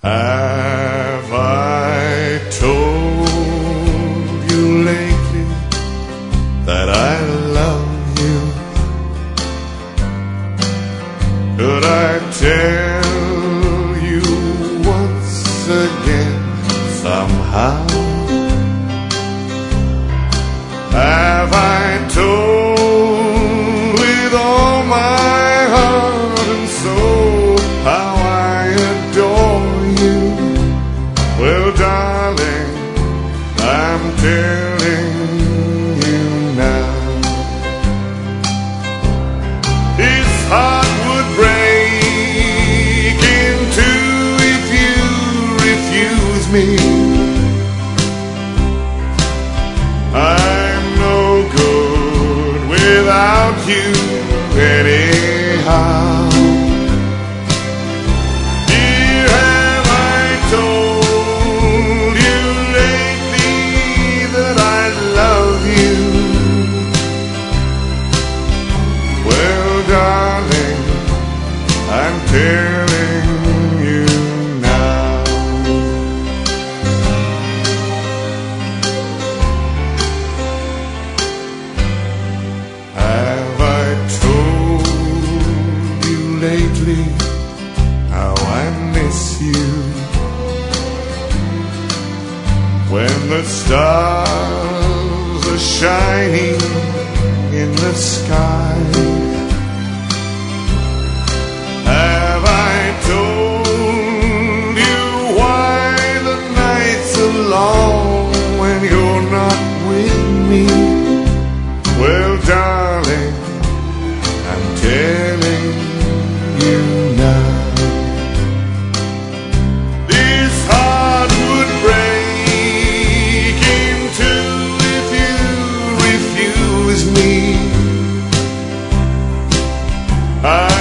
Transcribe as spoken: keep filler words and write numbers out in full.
Have I told you lately that I love you? Could I tell you once again somehow? Have I told with all my heart and soul how I adore you? Well, darling, I'm telling you now. This heart would break in two if you refuse me. I'm no good without you anyhow. Dear, have I told you lately that I love you? Well, darling, I'm telling you now. Have I told you lately how I miss you? When the stars are shining in the sky, have I told you why the nights are long when you're not with me? Well, darling, I'm telling you now. This heart would break in two if you refuse me. I